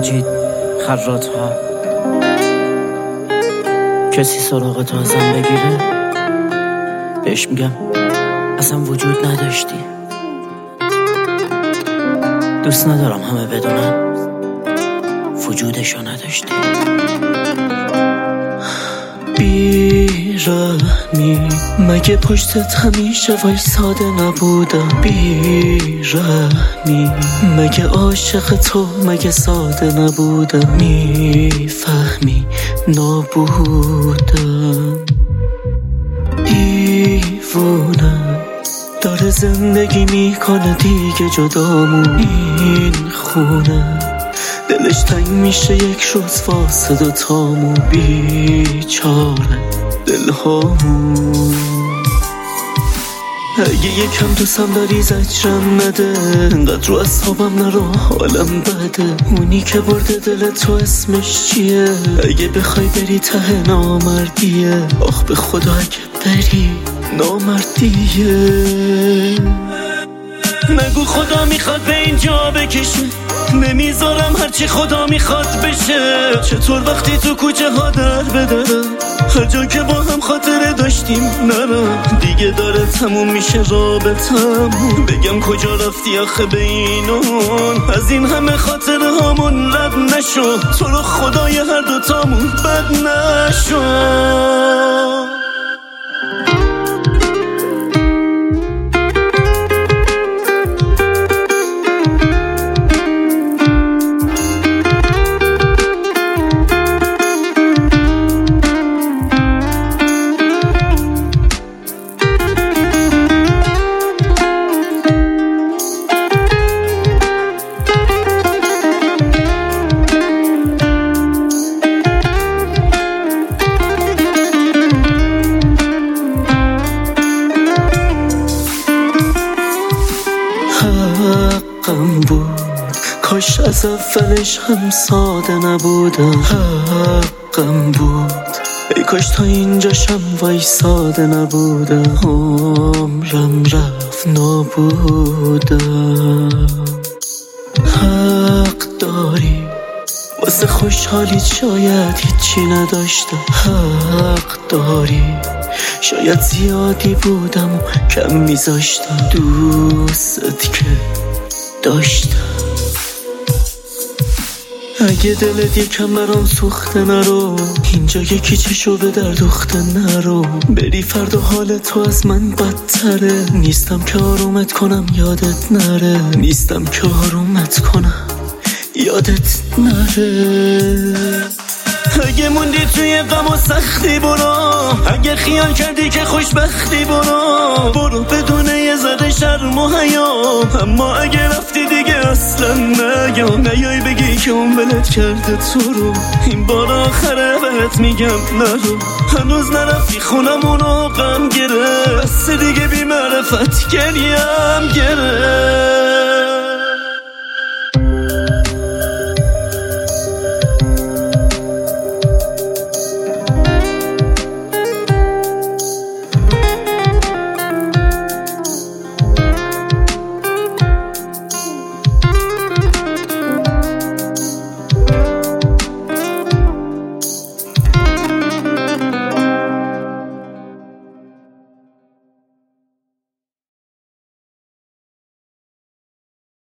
مجید خراط ها. کسی سراغ تو ازم بگیره بهش میگم اصلا وجود نداشتی. دوست ندارم همه بدونن وجودشو نداشتی. بی‌رحمی مگه پشتت همیشه وایساده نبودم؟ بی‌رحمی مگه عاشق تو مگه ساده نبودم؟ میفهمی نابودم. دیوونم داره زندگی میکنه دیگه جدامون. این خونه دلش تنگ میشه یک روز واسه دوتامون. بیچاره دلهامون. اگه یکم دوستم داری زجرم نده، انقدر رو اصابم نرو حالم بده. اونی که برده دل تو اسمش چیه؟ اگه بخوای بری ته نامردیه. آخ به خدا اگه بری نامردیه. نگو خدا میخواد به اینجا بکشه، نمیذارم هرچی خدا میخواد بشه. چطور وقتی تو کوچه ها در بدرم، هر جا که با هم خاطره داشتیم نرم. دیگه داره تموم میشه رابطمون، بگم کجا رفتی آخه به اینون. از این همه خاطره هامون رد نشو، تو رو خدای هر دوتامون بد نشو. حقم بود کاش از اولش هم ساده نبودم. حقم بود ای کاش تا اینجاشم وایساده نبودم. عمرم رفت نابودم. حق داری واسه خوشحالیت شاید هیچی نداشتم. حق داری شاید زیادی بودم و کم میذاشتم. دوست که داشتم. اگه دلت یکم برام سوخته نرو، اینجا یکی چشو به در دوخته نرو. بری فردا حال تو از من بدتره. نیستم که آرومت کنم یادت نره. نیستم که آرومت کنم یادت نره. اگه موندی توی غم و سختی برو، اگه خیال کردی که خوشبختی برو بدون یه ذره شرم و حیا. اما اگه رفتی دیگه اصلا نیای بگی که اون ولت کرده تو رو. این بار آخره بهت میگم نرو. هنوز نرفتی خونمونو غم گرفت، بس دیگه بی معرفت گریم گرفت.